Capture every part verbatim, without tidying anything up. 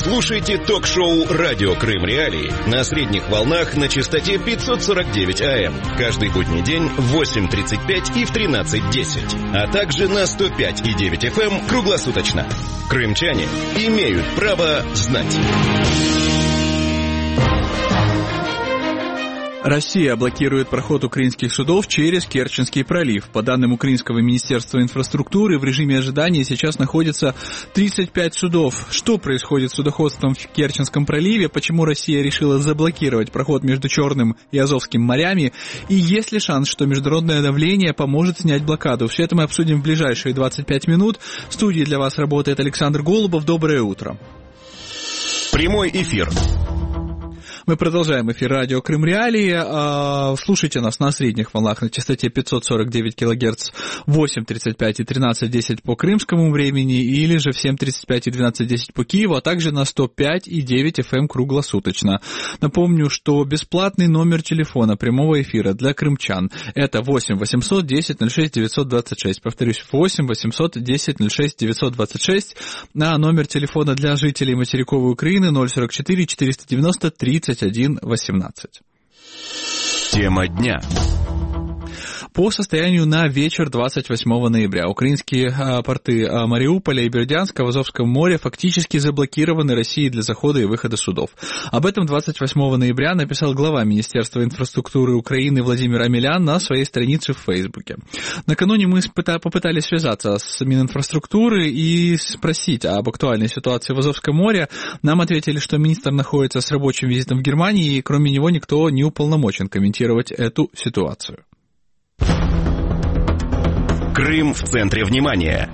Слушайте ток-шоу «Радио Крым Реалии» на средних волнах на частоте пятьсот сорок девять АМ. Каждый будний день в восемь тридцать пять и в тринадцать десять. А также на сто пять и девять эф эм круглосуточно. Крымчане имеют право знать. Россия блокирует проход украинских судов через Керченский пролив. По данным Украинского министерства инфраструктуры, в режиме ожидания сейчас находится тридцать пять судов. Что происходит с судоходством в Керченском проливе? Почему Россия решила заблокировать проход между Черным и Азовским морями? И есть ли шанс, что международное давление поможет снять блокаду? Все это мы обсудим в ближайшие двадцать пять минут. В студии для вас работает Александр Голубов. Доброе утро. Прямой эфир. Мы продолжаем эфир радио Крым Реалии. Слушайте нас на средних волнах на частоте пятьсот сорок девять килогерц в восемь тридцать пять и тринадцать десять по крымскому времени, или же в семь тридцать пять и двенадцать десять по Киеву, а также на сто пять и девять эф эм круглосуточно. Напомню, что бесплатный номер телефона прямого эфира для крымчан — это восемь восемьсот десять ноль шесть девятьсот двадцать шесть. Повторюсь, восемь восемьсот десять ноль шесть девятьсот двадцать шесть. А номер телефона для жителей материковой Украины — ноль сорок четыре четыреста девяносто тридцать один восемнадцать. Тема дня. По состоянию на вечер двадцать восьмого ноября украинские порты Мариуполя и Бердянска в Азовском море фактически заблокированы Россией для захода и выхода судов. Об этом двадцать восьмого ноября написал глава Министерства инфраструктуры Украины Владимир Омелян на своей странице в Фейсбуке. Накануне мы попытались связаться с Мининфраструктуры и спросить об актуальной ситуации в Азовском море. Нам ответили, что министр находится с рабочим визитом в Германии, и кроме него никто не уполномочен комментировать эту ситуацию. Крым в центре внимания.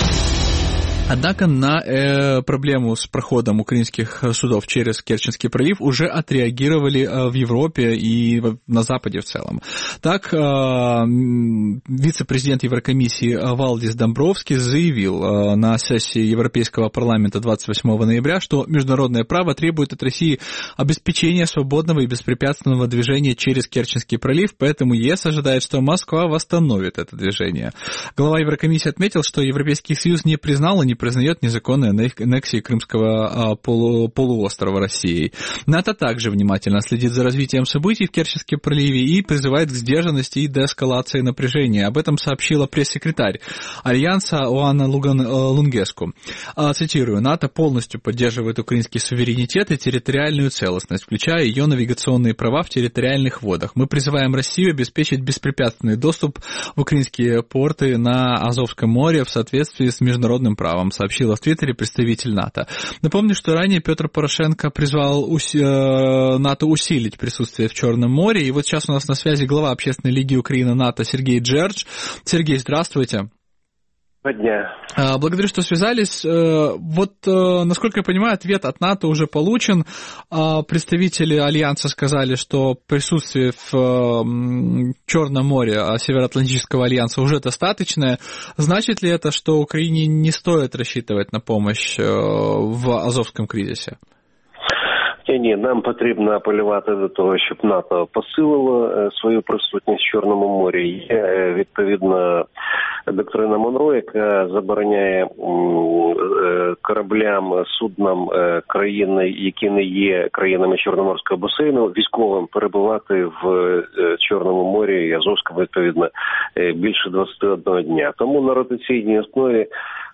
Однако на э, проблему с проходом украинских судов через Керченский пролив уже отреагировали э, в Европе и в, на Западе в целом. Так, э, вице-президент Еврокомиссии Валдис Домбровскис заявил э, на сессии Европейского парламента двадцать восьмого ноября, что международное право требует от России обеспечения свободного и беспрепятственного движения через Керченский пролив, поэтому ЕС ожидает, что Москва восстановит это движение. Глава Еврокомиссии отметил, что Европейский Союз не признал и не признает незаконной аннексии Крымского полу- полуострова Россией. НАТО также внимательно следит за развитием событий в Керченском проливе и призывает к сдержанности и деэскалации напряжения. Об этом сообщила пресс-секретарь Альянса Оана Луган, Лунгеску. Цитирую: «НАТО полностью поддерживает украинский суверенитет и территориальную целостность, включая ее навигационные права в территориальных водах. Мы призываем Россию обеспечить беспрепятственный доступ в украинские порты на Азовском море в соответствии с международным правом», сообщила в Твиттере представитель НАТО. Напомню, что ранее Петр Порошенко призвал уси... НАТО усилить присутствие в Черном море. И вот сейчас у нас на связи глава Общественной лиги Украины НАТО Сергей Джердж. Сергей, здравствуйте. Дня. Благодарю, что связались. Вот, насколько я понимаю, ответ от НАТО уже получен. Представители Альянса сказали, что присутствие в Черном море Североатлантического альянса уже достаточное. Значит ли это, что Украине не стоит рассчитывать на помощь в Азовском кризисе? Ні, нам потрібно апелювати до того, щоб НАТО посилило свою присутність в Чорному морі. Є відповідна доктрина Монро, яка забороняє кораблям, суднам країни, які не є країнами Чорноморського басейну, військовим перебувати в Чорному морі і Азовському, відповідно, більше двадцять один дня. Тому на ротаційній основі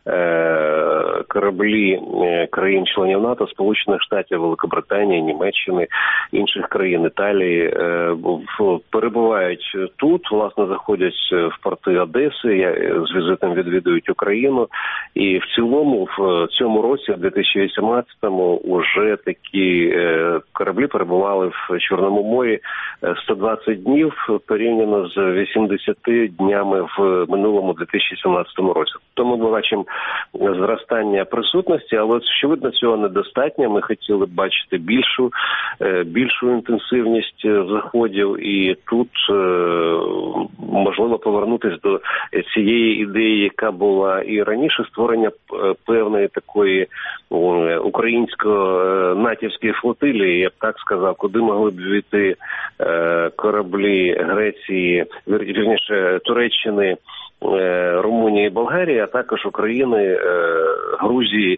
кораблі країн-членів НАТО, Сполучених Штатів, Великобританії, Німеччини, інших країн, Італії, перебувають тут, власне, заходять в порти Одеси, з візитом відвідують Україну. І в цілому в цьому році, в дві тисячі вісімнадцятому, вже такі кораблі перебували в Чорному морі сто двадцять днів, порівняно з вісімдесятьма днями в минулому дві тисячі сімнадцятому році. Тому ми бачимо зростання присутності, але, очевидно, цього недостатньо. Ми хотіли б бачити більшу, більшу інтенсивність заходів, і тут можливо повернутися до цієї ідеї, яка була і раніше, створення певної такої українсько-натівської флотилії, я б так сказав, куди могли б війти кораблі Греції, вірніше Туреччини, Румунії і Болгарії, а також України, Грузії,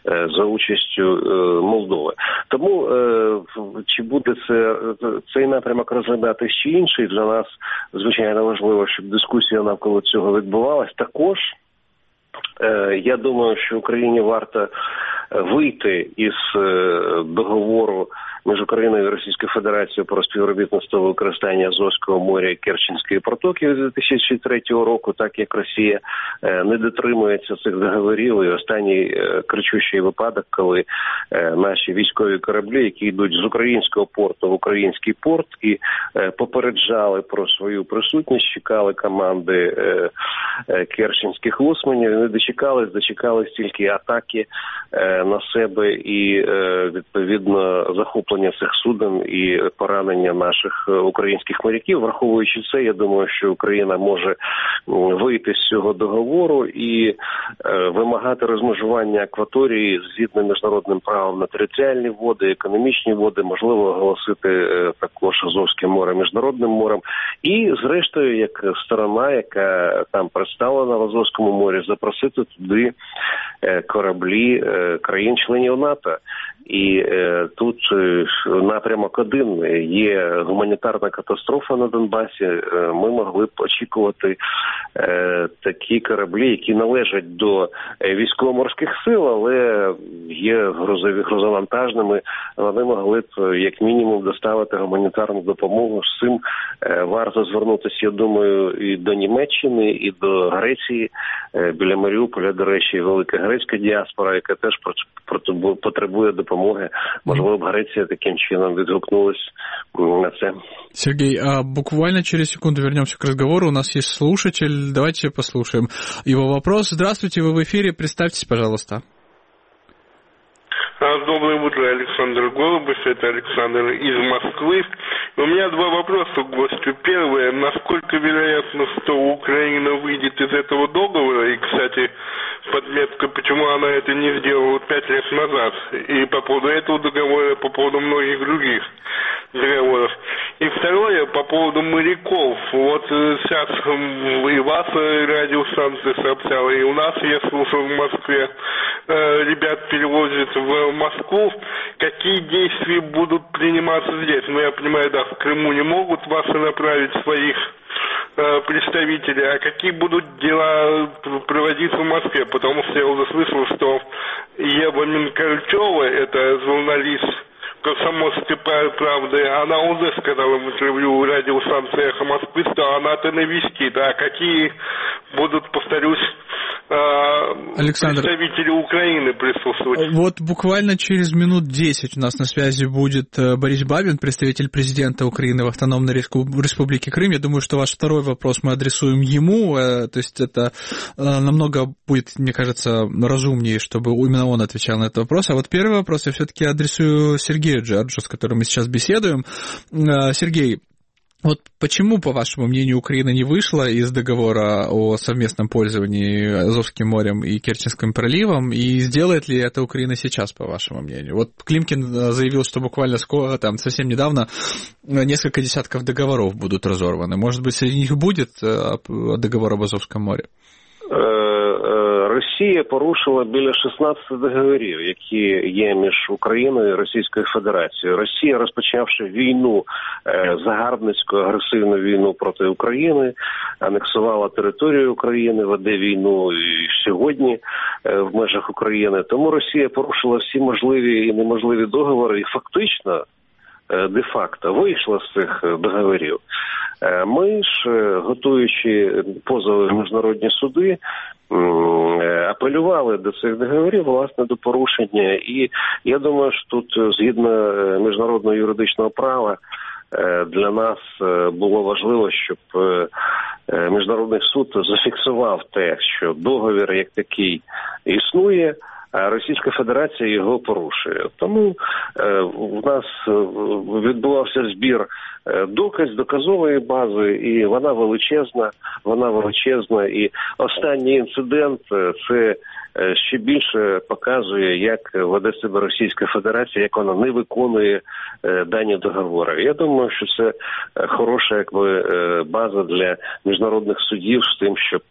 за участю Молдови. Тому чи буде це, цей напрямок розглядати ще інший, для нас звичайно важливо, щоб дискусія навколо цього відбувалась. Також я думаю, що Україні варто вийти із договору між Україною і Російською Федерацією про співробітництво використання Азовського моря і Керченської протоки дві тисячі третього року, так як Росія не дотримується цих договорів. І останній кричущий випадок, коли наші військові кораблі, які йдуть з українського порту в український порт і попереджали про свою присутність, чекали команди керченських лоцманів, не дочекались, дочекались тільки атаки на себе і, відповідно, захоплення цих суден і поранення наших українських моряків. Враховуючи це, я думаю, що Україна може вийти з цього договору і вимагати розмежування акваторії згідно міжнародним правом на територіальні води, економічні води, можливо, оголосити також Азовське море міжнародним морем. І, зрештою, як сторона, яка там представлена в Азовському морі, запросити туди кораблі країн-членів НАТО. І е, тут е, напрямок один. Є гуманітарна катастрофа на Донбасі. Е, ми могли б очікувати е, такі кораблі, які належать до військово-морських сил, але є грузові, грузовантажними. Вони могли б, як мінімум, доставити гуманітарну допомогу. З цим е, варто звернутися, я думаю, і до Німеччини, і до Греції. Е, біля Маріуполя, до речі, велика грецька діаспора, яка теж потребує допомоги. Можливо, б Греция таким чином відгукнулась на это. Сергей, а буквально через секунду вернемся к разговору. У нас есть слушатель. Давайте послушаем его вопрос. Здравствуйте, вы в эфире. Представьтесь, пожалуйста. Доброе утро, Александр Голубев, это Александр из Москвы. У меня два вопроса к гостю. Первое, насколько вероятно, что Украина выйдет из этого договора? И, кстати, подметка, почему она это не сделала пять лет назад. И по поводу этого договора, по поводу многих других договоров. И второе, по поводу моряков. Вот сейчас и вас радиостанция сообщала, и у нас, я слушал в Москве, ребят перевозят в Москву. Какие действия будут приниматься здесь? Ну, я понимаю, да, в Крыму не могут вас направить своих представителей, а какие будут дела проводиться в Москве? Потому что я уже слышал, что Ева Минкальчева, это журналист «Комсомольской правды», она уже сказала в интервью радиостанции «Эхо Москвы», что она-то навестит. А какие будут, повторюсь, Александр, представители Украины присутствовать? Вот буквально через минут десять у нас на связи будет Борис Бабин, представитель президента Украины в Автономной Республике Крым. Я думаю, что ваш второй вопрос мы адресуем ему. То есть это намного будет, мне кажется, разумнее, чтобы именно он отвечал на этот вопрос. А вот первый вопрос я все-таки адресую Сергею Джорджу, с которым мы сейчас беседуем. Сергей, вот почему, по вашему мнению, Украина не вышла из договора о совместном пользовании Азовским морем и Керченским проливом, и сделает ли это Украина сейчас, по вашему мнению? Вот Климкин заявил, что буквально скоро, там, совсем недавно, несколько десятков договоров будут разорваны. Может быть, среди них будет договор об Азовском море? Росія порушила біля шістнадцяти договорів, які є між Україною і Російською Федерацією. Росія, розпочавши війну, загарбницьку, агресивну війну проти України, анексувала територію України, веде війну і сьогодні в межах України. Тому Росія порушила всі можливі і неможливі договори і фактично, де-факто, вийшла з цих договорів. Ми ж, готуючи позови в міжнародні суди, апелювали до цих договорів, власне, до порушення. І я думаю, що тут, згідно міжнародного юридичного права, для нас було важливо, щоб Міжнародний суд зафіксував те, що договір як такий існує, а Російська Федерація його порушує. Тому е, у нас відбувався збір доказ доказової бази, і вона величезна, вона величезна. І останній інцидент – це ще більше показує, як веде себе Російська Федерація, як вона не виконує дані договори. Я думаю, що це хороша якби база для міжнародних судів з тим, щоб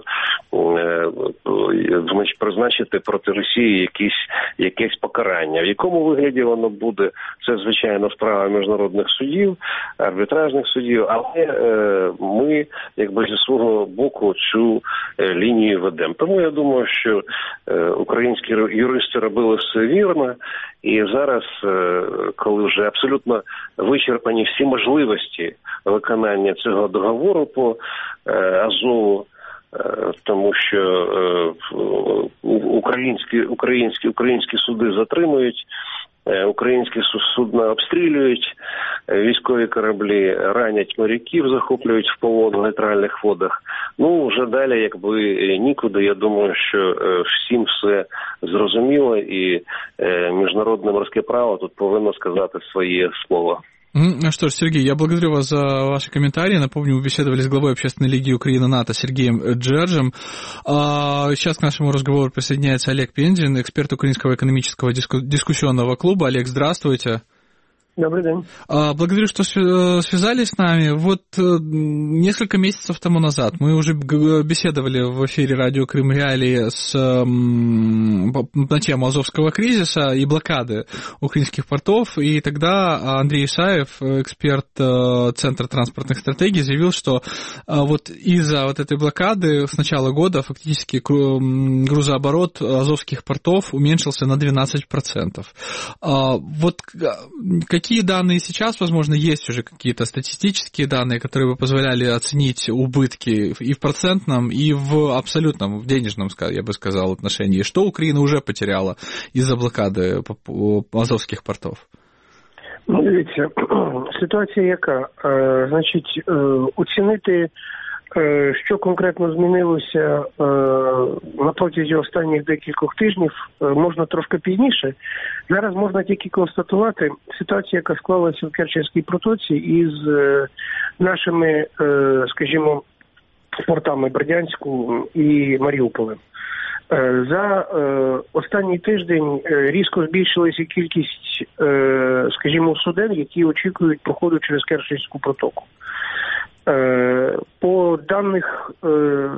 значить, призначити проти Росії якісь, якесь покарання. В якому вигляді воно буде, це, звичайно, справа міжнародних судів, арбітражних судів, але ми, якби, зі свого боку цю лінію ведемо. Тому я думаю, що українські юристи робили все вірно, і зараз, коли вже абсолютно вичерпані всі можливості виконання цього договору по Азову, тому що українські, українські, українські суди затримують, українські судна обстрілюють, військові кораблі ранять моряків, захоплюють в полон в нейтральних водах. Ну, вже далі, якби, нікуди. Я думаю, що всім все зрозуміло, і міжнародне морське право тут повинно сказати своє слово. Ну что ж, Сергей, я благодарю вас за ваши комментарии. Напомню, мы беседовали с главой Общественной лиги Украина-НАТО Сергеем Джерджем. Сейчас к нашему разговору присоединяется Олег Пензин, эксперт Украинского экономического дискуссионного клуба. Олег, здравствуйте. Добрый день. Благодарю, что связались с нами. Вот несколько месяцев тому назад мы уже беседовали в эфире радио Крым Реалии с, на тему Азовского кризиса и блокады украинских портов, и тогда Андрей Исаев, эксперт Центра транспортных стратегий, заявил, что вот из-за вот этой блокады с начала года фактически грузооборот азовских портов уменьшился на двенадцать процентов. Вот какие Какие данные сейчас, возможно, есть уже какие-то статистические данные, которые бы позволяли оценить убытки и в процентном, и в абсолютном, в денежном, я бы сказал, отношении? Что Украина уже потеряла из-за блокади азовських портів? Ну, дивіться, ситуація яка? Е, значить, е, оцінити, е, що конкретно змінилося е, на протязі останніх декількох тижнів, е, можна трошки пізніше. Зараз можна тільки констатувати ситуацію, яка склалася в Керченській протоці із е, нашими, е, скажімо, портами Бердянську і Маріуполем. Е, за е, останній тиждень е, різко збільшилася кількість, е, скажімо, суден, які очікують проходу через Керченську протоку. По даних е,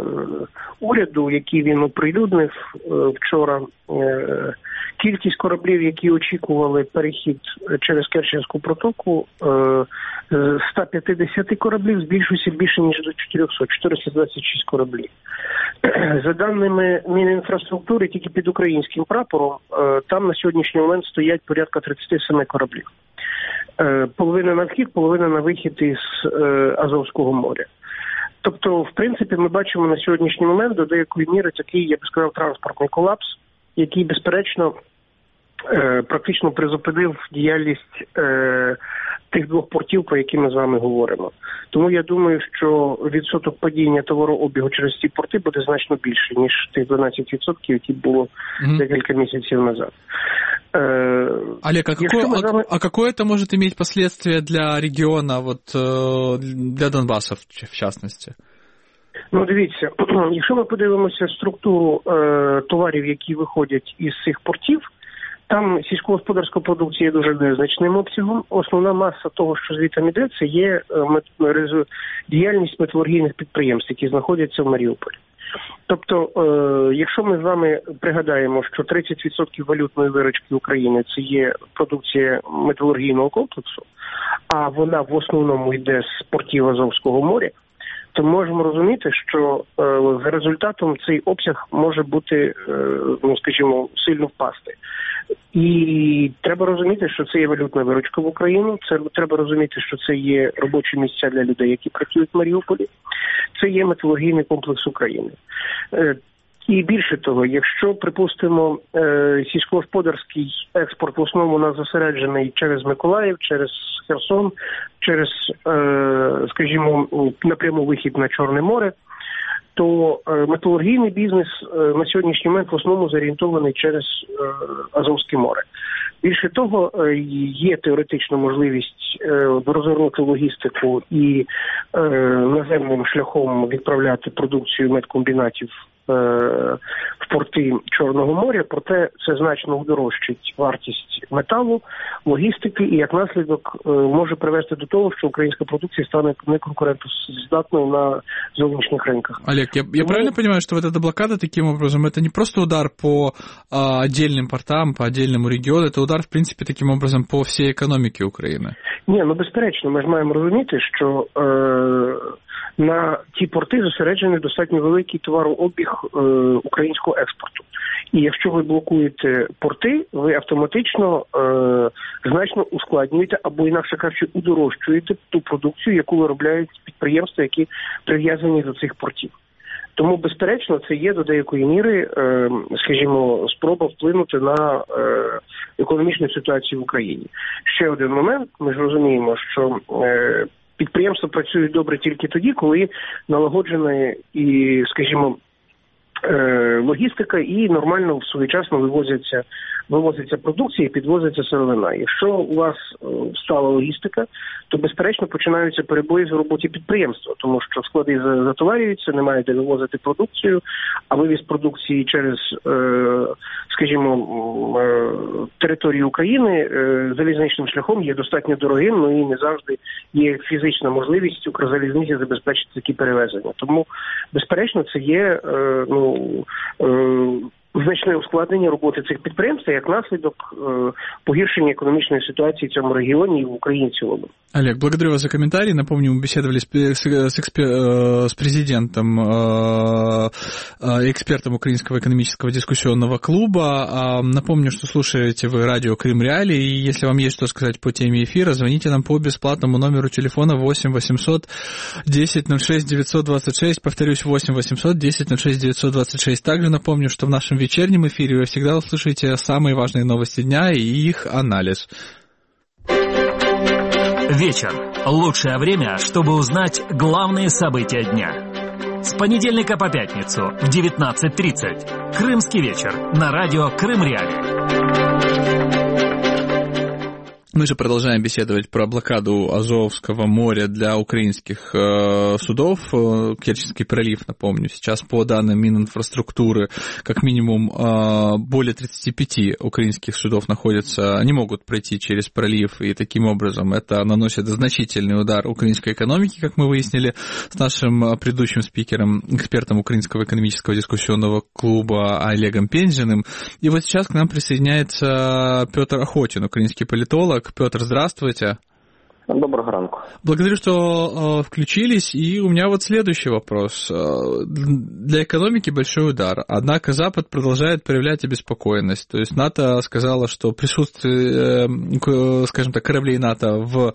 уряду, які він оприлюднив е, вчора, е, кількість кораблів, які очікували перехід через Керченську протоку, е, з ста п'ятдесят кораблів збільшується більше, ніж до чотириста, чотириста двадцять шість кораблів. За даними Мінінфраструктури, тільки під українським прапором, е, там на сьогоднішній момент стоять порядка тридцять сім кораблів. Половина на вхід, половина на вихід із е, Азовського моря. Тобто, в принципі, ми бачимо на сьогоднішній момент до деякої міри такий, я б сказав, транспортний колапс, який, безперечно, е, практично призупинив діяльність е, тих двох портів, про які ми з вами говоримо. Тому я думаю, що відсоток падіння товарообігу через ці порти буде значно більше, ніж тих дванадцять відсотків, які було mm-hmm. декілька місяців назад. Олег, а какое, вами... а, а какое это может иметь последствия для региона, вот, для Донбасса в частности? Ну, дивіться, якщо ми подивимося структуру е, товарів, які виходять із цих портів, там сільськогосподарська продукція є дуже незначним обсягом. Основна маса того, що звідти йде, це є мет... діяльність металургійних підприємств, які знаходяться в Маріуполі. Тобто, е, якщо ми з вами пригадаємо, що тридцять відсотків валютної виручки України – це є продукція металургійного комплексу, а вона в основному йде з портів Азовського моря, то можемо розуміти, що е, за результатом цей обсяг може бути, е, ну, скажімо, сильно впасти. І треба розуміти, що це є валютна виручка в Україну, це треба розуміти, що це є робочі місця для людей, які працюють в Маріуполі, це є металургійний комплекс України. Е, І більше того, якщо, припустимо, е, сільськогосподарський експорт в основному у нас зосереджений через Миколаїв, через Херсон, через, е, скажімо, напряму вихід на Чорне море, то е, металургійний бізнес е, на сьогоднішній момент в основному зорієнтований через е, Азовське море. Більше того, є теоретична можливість розгорнути логістику і наземним шляхом відправляти продукцію медкомбінатів в порти Чорного моря, проте це значно удорожчить вартість металу, логістики і, як наслідок, може привести до того, що українська продукція стане неконкурентоздатною на зовнішніх ринках. Олег, я, я правильно понимаю, что вот эта блокада таким образом, это не просто удар по а, отдельным портам, по отдельному региону, это удар, в принципе, таким образом по всей економіці України? Ні, ну безперечно, ми ж маємо розуміти, що е, на ті порти зосереджений достатньо великий товарообіг е, українського експорту. І якщо ви блокуєте порти, ви автоматично е, значно ускладнюєте або, інакше кажучи, удорожчуєте ту продукцію, яку виробляють підприємства, які прив'язані до цих портів. Тому, безперечно, це є до деякої міри, е, скажімо, спроба вплинути на е, економічну ситуацію в Україні. Ще один момент. Ми ж розуміємо, що е, підприємства працюють добре тільки тоді, коли налагоджена і, скажімо, е, логістика і нормально своєчасно вивозяться, вивозиться продукція і підвозиться сировина. Якщо у вас е, стала логістика, то, безперечно, починаються перебої в роботі підприємства, тому що склади затоварюються, немає де вивозити продукцію, а вивіз продукції через, е, скажімо, е, територію України е, залізничним шляхом є достатньо дорогим, ну і не завжди є фізична можливість Укрзалізниці забезпечити такі перевезення. Тому, безперечно, це є, е, ну, е, значне ускладнення роботи цих підприємств, як наслідок э, погіршення экономической ситуации в цьому регионе и в Украине в целом. Олег, благодарю вас за комментарий. Напомню, мы беседовали с, с, экспер, с президентом, экспертом Украинского экономического дискуссионного клуба. Напомню, что слушаете вы радио Крым Реалии, и если вам есть что сказать по теме эфира, звоните нам по бесплатному номеру телефона восемь восемьсот десять ноль шесть девятьсот двадцать шесть, повторюсь, восемь восемьсот десять ноль шесть девятьсот двадцать шесть. Также напомню, что в нашем вечернем эфире вы всегда услышите самые важные новости дня и их анализ. Вечер. Лучшее время, чтобы узнать главные события дня. С понедельника по пятницу в девятнадцать тридцать. Крымский вечер на радио Крым Реалии. Мы же продолжаем беседовать про блокаду Азовского моря для украинских э, судов. Керченский пролив, напомню, сейчас по данным Мининфраструктуры, как минимум э, более тридцать пять украинских судов находятся, не могут пройти через пролив, и таким образом это наносит значительный удар украинской экономике, как мы выяснили с нашим предыдущим спикером, экспертом Украинского экономического дискуссионного клуба Олегом Пензиным. И вот сейчас к нам присоединяется Петр Охотин, украинский политолог. Петр, здравствуйте. Доброго ранку. Благодарю, что э, включились. И у меня вот следующий вопрос. Для экономики большой удар. Однако Запад продолжает проявлять обеспокоенность. То есть НАТО сказала, что присутствие, э, скажем так, кораблей НАТО в, э,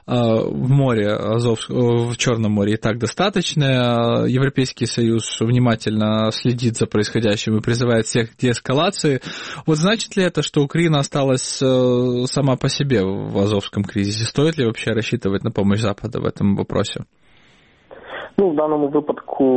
в море, Азов, в Черном море и так достаточно. Европейский Союз внимательно следит за происходящим и призывает всех к деэскалации. Вот значит ли это, что Украина осталась э, сама по себе в Азовском кризисе? Стоит ли вообще рассчитывать на помощь Запада в этом вопросе? Ну, в даному випадку,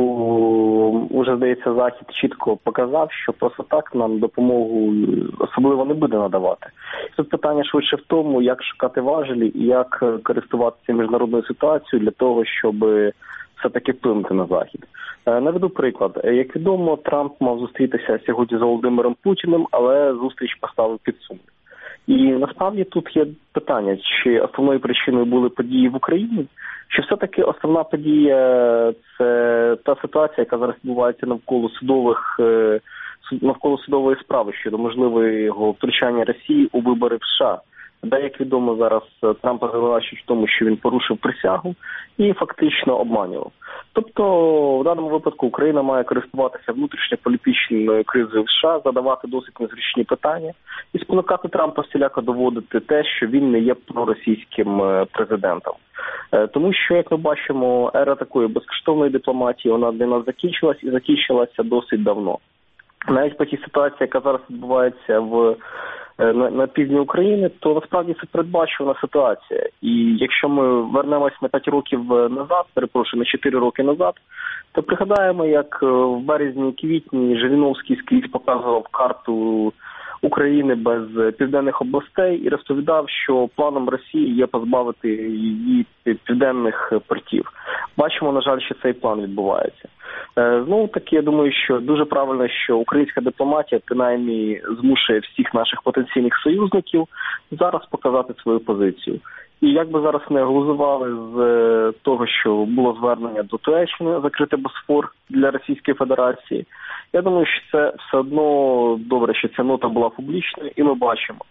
уже, здається, Захід чітко показав, що просто так нам допомогу особливо не буде надавати. Тут питання швидше в тому, як шукати важелі і як користуватися міжнародною ситуацією для того, щоб все-таки вплинути на Захід. Наведу приклад. Як відомо, Трамп мав зустрітися сьогодні з Володимиром Путіним, але зустріч поставив під сумнів. І насправді тут є питання, чи основною причиною були події в Україні, чи все-таки основна подія – це та ситуація, яка зараз відбувається навколо судових, навколо судової справи щодо можливого втручання Росії у вибори в США. Де, як відомо, зараз Трампа звинувачують в тому, що він порушив присягу і фактично обманював. Тобто, в даному випадку Україна має користуватися внутрішньополітичною кризою в США, задавати досить незручні питання і спонукати Трампа всіляко доводити те, що він не є проросійським президентом. Тому що, як ми бачимо, ера такої безкоштовної дипломатії, вона для нас закінчилась і закінчилася досить давно. Навіть по тій ситуації, яка зараз відбувається в На, на півдні України, то насправді це передбачувана ситуація. І якщо ми вернемось на п'ять років назад, перепрошую, на чотири роки назад, то пригадаємо, як в березні-квітні Жириновський скрізь показував карту України без південних областей і розповідав, що планом Росії є позбавити її південних портів. Бачимо, на жаль, що цей план відбувається. Знову таки, я думаю, що дуже правильно, що українська дипломатія принаймні змушує всіх наших потенційних союзників зараз показати свою позицію. І як би зараз не глузували з того, що було звернення до Туреччини закрити Босфор для Російської Федерації, я думаю, що це все одно добре, що ця нота була публічною, і ми бачимо,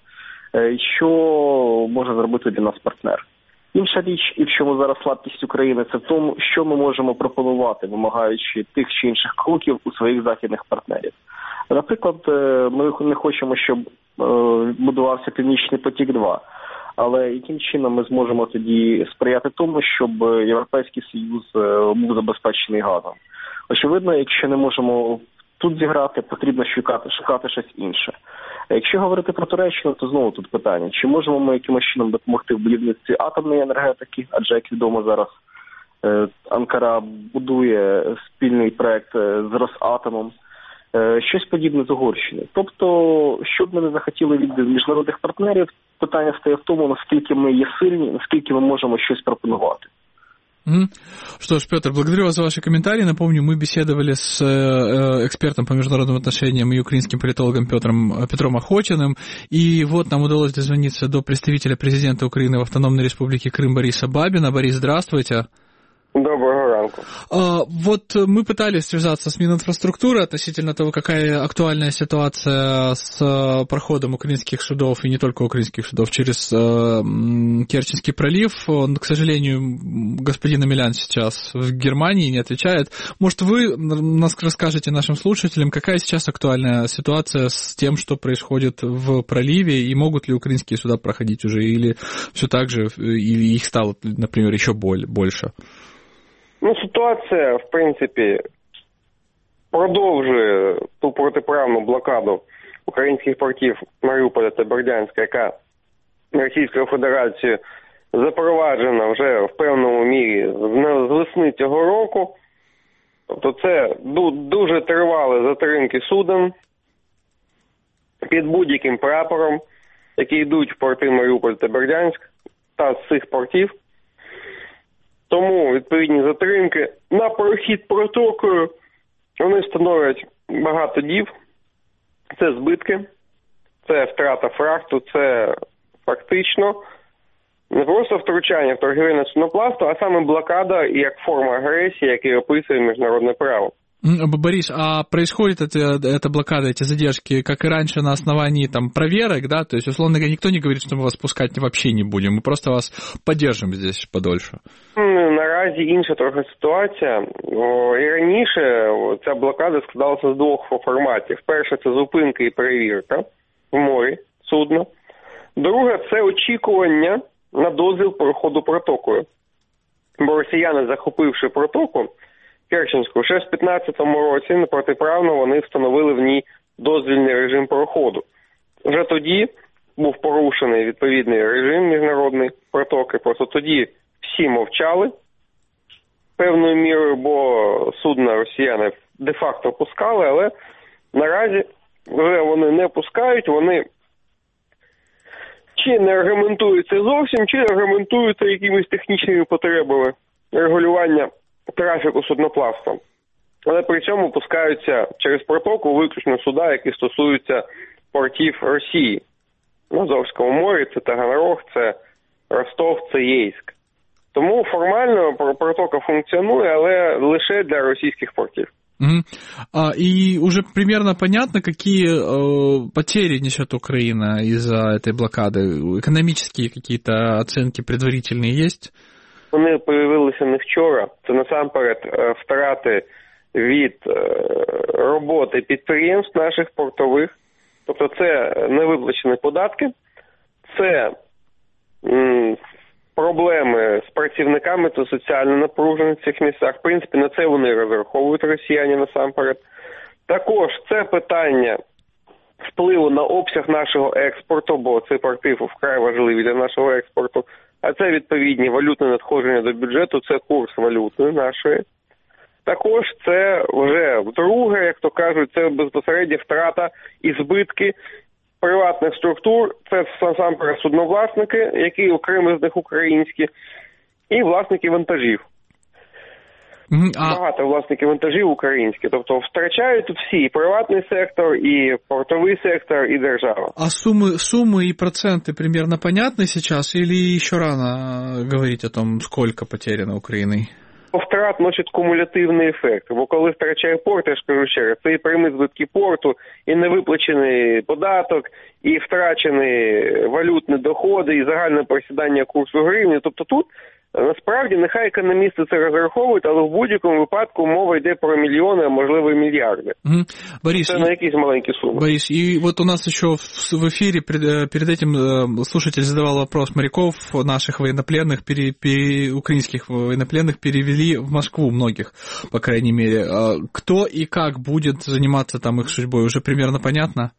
що може зробити для нас партнер. Інша річ, і в чому зараз слабкість України, це в тому, що ми можемо пропонувати, вимагаючи тих чи інших кроків у своїх західних партнерів. Наприклад, ми не хочемо, щоб будувався Північний потік-два, але яким чином ми зможемо тоді сприяти тому, щоб Європейський Союз був забезпечений газом? Очевидно, якщо не можемо тут зіграти, потрібно шукати, шукати щось інше. Якщо говорити про Туреччину, то знову тут питання, чи можемо ми якимось чином допомогти в будівництві атомної енергетики, адже, як відомо, зараз е, Анкара будує спільний проект з Росатомом, е, щось подібне з Угорщиною. Тобто, що б ми не захотіли від міжнародних партнерів, питання стає в тому, наскільки ми є сильні, наскільки ми можемо щось пропонувати. Что ж, Петр, благодарю вас за ваши комментарии. Напомню, мы беседовали с экспертом по международным отношениям и украинским политологом Петром, Петром Охотиным. И вот нам удалось дозвониться до представителя президента Украины в Автономной Республике Крым Бориса Бабина. Борис, здравствуйте. Доброго ранку. А, вот мы пытались связаться с Мининфраструктурой относительно того, какая актуальная ситуация с проходом украинских судов, и не только украинских судов, через э, Керченский пролив. Он, к сожалению, господин Амелян сейчас в Германии не отвечает. Может, вы нас расскажете нашим слушателям, какая сейчас актуальная ситуация с тем, что происходит в проливе, и могут ли украинские суда проходить уже, или все так же, или их стало, например, еще больше? Ну, ситуація, в принципі, продовжує ту протиправну блокаду українських портів Маріуполя та Бердянська, яка Російською Федерацією запроваджена вже в певному мірі з весни цього року. Тобто це дуже тривалі затримки суден під будь-яким прапором, які йдуть в порти Маріуполь та Бердянськ, та з цих портів. Тому відповідні затримки на прохід протокою, вони становлять багато діб. Це збитки, це втрата фрахту, це фактично не просто втручання в торгівельне судноплавство, а саме блокада як форма агресії, яку описує міжнародне право. Борис, а происходит это, эта блокада, эти задержки, как и раньше, на основании там проверок, да? То есть, условно говоря, никто не говорит, что мы вас пускать вообще не будем, мы просто вас поддержим здесь подольше. Наразі інша трохи ситуація. І раніше ця блокада складалася з двох форматів. Перше – це зупинка і перевірка в морі судна. Друге – це очікування на дозвіл проходу протокою. Бо росіяни, захопивши протоку Керченську, ще в п'ятнадцятому році протиправно вони встановили в ній дозвільний режим проходу. Вже тоді був порушений відповідний режим міжнародної протоки, просто тоді всі мовчали певною мірою, бо судна росіяни де-факто пускали, але наразі вже вони не пускають, вони чи не аргументуються зовсім, чи аргументуються якимись технічними потребами регулювання трафіку судноплавством. Але при цьому пускаються через протоку виключно суда, які стосуються портів Росії. На Азовському морі це Таганрог, це Ростов, це Єйськ. Тому формально протока функціонує, але лише для російських портів. Угу. А, и уже примерно понятно, какие э, потери несет Украина из-за этой блокады? Экономические какие-то оценки предварительные есть? Вони появилися не вчора. Це насамперед втрати від роботи підприємств наших портових. Тобто це невиплачені податки, це м, проблеми з працівниками, це соціальне напруження в цих місцях. В принципі, на це вони розраховують, росіяни насамперед. Також це питання впливу на обсяг нашого експорту, бо ці порти вкрай важливі для нашого експорту. А це відповідні валютне надходження до бюджету, це курс валюти нашої. Також це вже вдруге, як то кажуть, це безпосередня втрата і збитки приватних структур, це насамперед судновласники, які окремо з них українські, і власники вантажів. А... Багато власників вантажів українські. Тобто втрачають тут всі, і приватний сектор, і портовий сектор, і держава. А суммы, суммы и проценты примерно понятны сейчас, или еще рано говорить о том, сколько потеряно Украиной? Втрат носить кумулятивний ефект, бо коли втрачає порт, я ж кажу ще раз, це і прямі збитки порту, і невиплачений податок, і втрачені валютні доходи, і загальне просідання курсу гривні. Тобто тут насправді нехай економісти це розраховують, але в будь-якому випадку мова йде про мільйони, а можливо і мільярди. Угу. Борис, це на якісь маленькі суми. Борис, и вот у нас еще в эфире перед, перед этим слушатель задавал вопрос: моряков наших военнопленных, пере, пере, украинских военнопленных перевели в Москву, многих, по крайней мере. Кто и как будет заниматься там их судьбой, уже примерно понятно?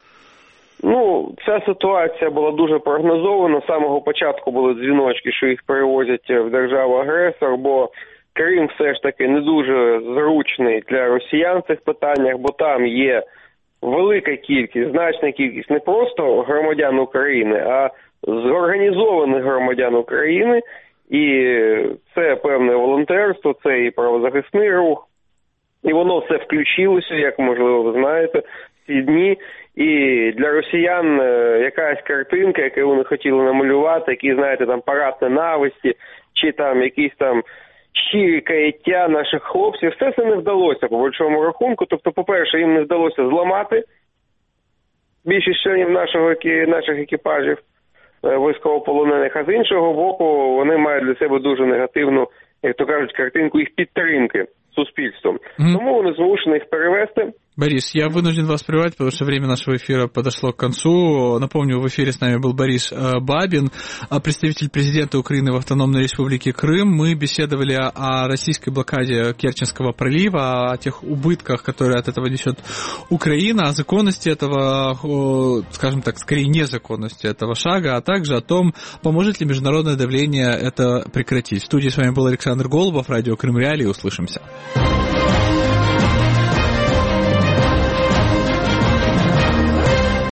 Ну, ця ситуація була дуже прогнозована. З самого початку були дзвіночки, що їх перевозять в державу-агресор, бо Крим все ж таки не дуже зручний для росіян в цих питаннях, бо там є велика кількість, значна кількість не просто громадян України, а зорганізованих громадян України. І це певне волонтерство, це і правозахисний рух. І воно все включилося, як, можливо, ви знаєте, в ці дні. І для росіян якась картинка, яку вони хотіли намалювати, який, знаєте, там парад ненависті, чи там якісь там щирі каяття наших хлопців, все це не вдалося по большому рахунку. Тобто, по-перше, їм не вдалося зламати більшість членів нашого, наших екіпажів військовополонених, а з іншого боку, вони мають для себе дуже негативну, як то кажуть, картинку їх підтримки суспільством. Mm-hmm. Тому вони змушені їх перевести. Борис, я вынужден вас прервать, потому что время нашего эфира подошло к концу. Напомню, в эфире с нами был Борис Бабин, представитель президента Украины в Автономной Республике Крым. Мы беседовали о российской блокаде Керченского пролива, о тех убытках, которые от этого несет Украина, о законности этого, скажем так, скорее незаконности этого шага, а также о том, поможет ли международное давление это прекратить. В студии с вами был Александр Голубов, радио Крым Реалии. Услышимся.